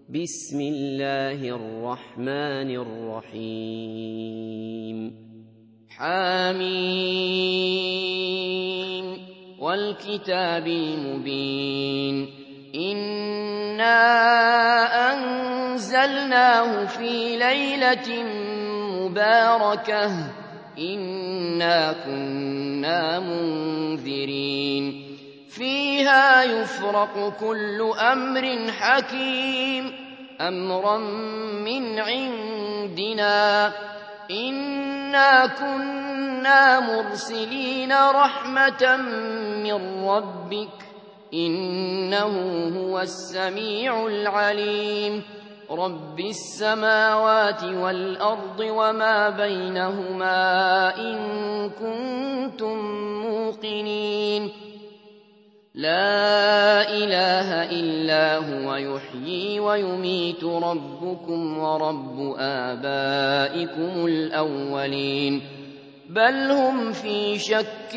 بسم الله الرحمن الرحيم حم والكتاب المبين إنا أنزلناه في ليلة مباركة إنا كنا منذرين فيها يفرق كل أمر حكيم أمرا من عندنا إنا كنا مرسلين رحمة من ربك إنه هو السميع العليم رب السماوات والأرض وما بينهما إن كنتم موقنين لا إله إلا هو يحيي ويميت ربكم ورب آبائكم الأولين بل هم في شك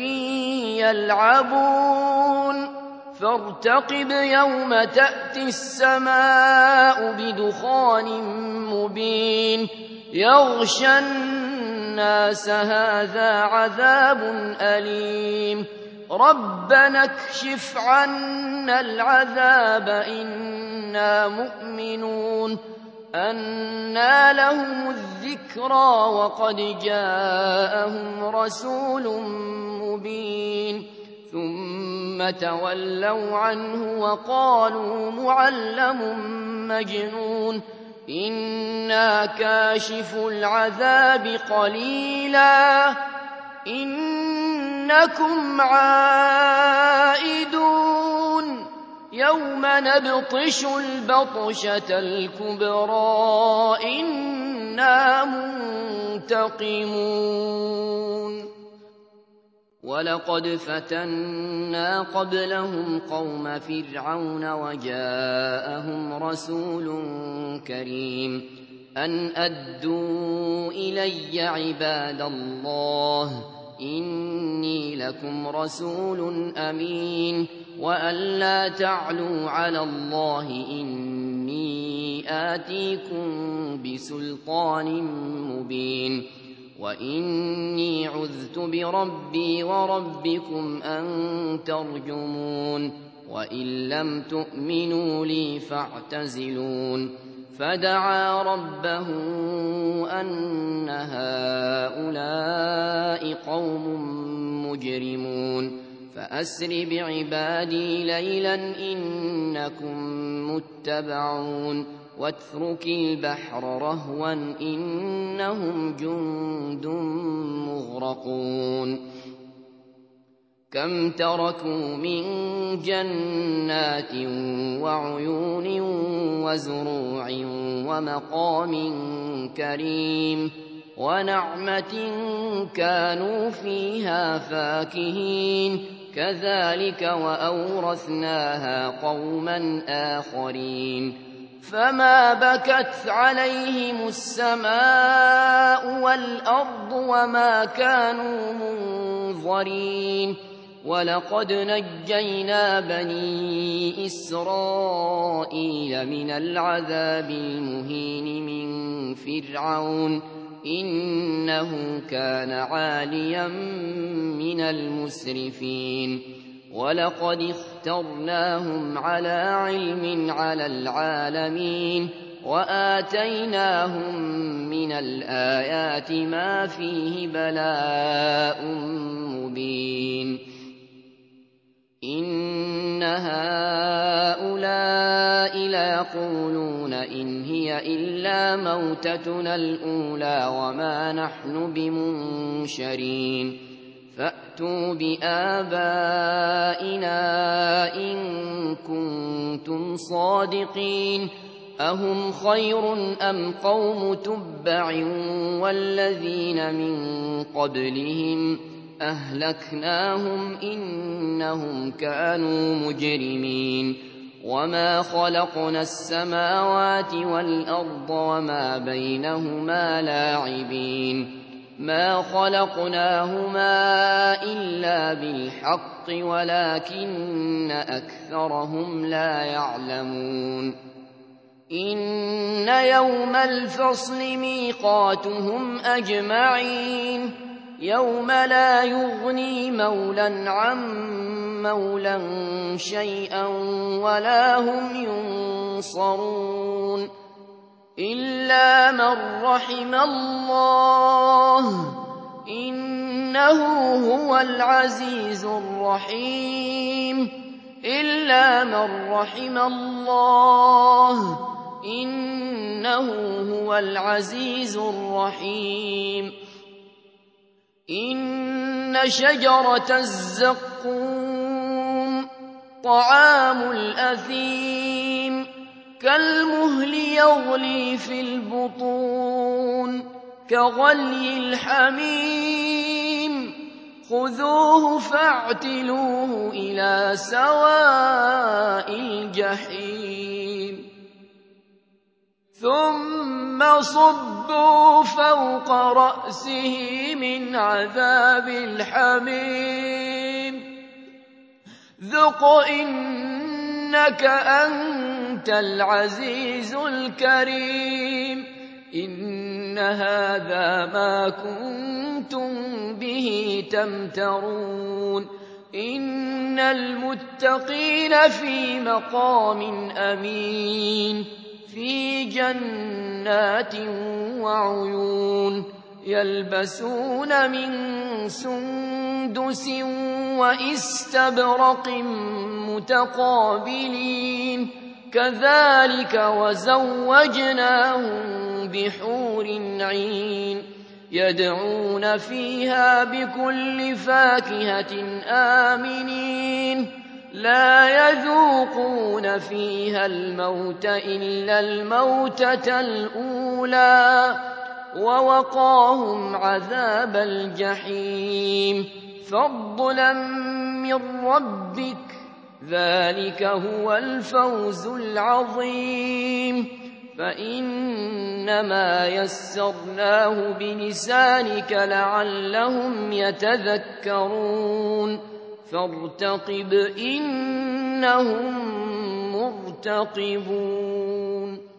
يلعبون فارتقب يوم تأتي السماء بدخان مبين يغشى الناس هذا عذاب أليم ربنا اكشف عنا العذاب إنا مؤمنون أنى لهم الذكرى وقد جاءهم رسول مبين ثم تولوا عنه وقالوا معلم مجنون إنا كاشف العذاب قليلا إنكم عائدون يوم نبطش البطشة الكبرى إنا منتقمون ولقد فتنا قبلهم قوم فرعون وجاءهم رسول كريم أن أدوا إلي عباد الله إني لكم رسول أمين وأن لا تعلوا على الله إني آتيكم بسلطان مبين وإني عذت بربي وربكم أن ترجمون وإن لم تؤمنوا لي فاعتزلون فدعا ربه أن هؤلاء قوم مجرمون فأسر بعبادي ليلا إنكم متبعون واترك البحر رهوا إنهم جند مغرقون كم تركوا من جنات وعيون وزروع ومقام كريم ونعمة كانوا فيها فاكهين كذلك وأورثناها قوما آخرين فما بكت عليهم السماء والأرض وما كانوا منظرين ولقد نجينا بني إسرائيل من العذاب المهين من فرعون إنه كان عاليا من المسرفين ولقد اخترناهم على علم على العالمين وآتيناهم من الآيات ما فيه بلاء مبين إن هؤلاء ليقولون إن هي إلا موتتنا الأولى وما نحن بمنشرين فأتوا بآبائنا إن كنتم صادقين أهم خير أم قوم تبع والذين من قبلهم أهلكناهم إنهم كانوا مجرمين وما خلقنا السماوات والأرض وما بينهما لاعبين ما خلقناهما إلا بالحق ولكن أكثرهم لا يعلمون إن يوم الفصل ميقاتهم أجمعين يوم لا يغني مولى عن مولى شيئا ولا هم ينصرون إلا من رحم الله إنه هو العزيز الرحيم إلا من رحم الله إنه هو العزيز الرحيم إن شجرة الزقوم طعام الأثيم كالمهل يغلي في البطون كغلي الحميم خذوه فاعتلوه إلى سواء الجحيم ثم صبوا فوق رأسه من عذاب الحميم ذق إنك أنت العزيز الكريم إن هذا ما كنتم به تمترون إن المتقين في مقام أمين في جنات وعيون يلبسون من سندس وإستبرق متقابلين كذلك وزوجناهم بحور عين يدعون فيها بكل فاكهة آمنين لا يذوقون فيها الموت إلا الموتة الأولى ووقاهم عذاب الجحيم فضلا من ربك ذلك هو الفوز العظيم فإنما يسرناه بلسانك لعلهم يتذكرون فارتقب إنهم مرتقبون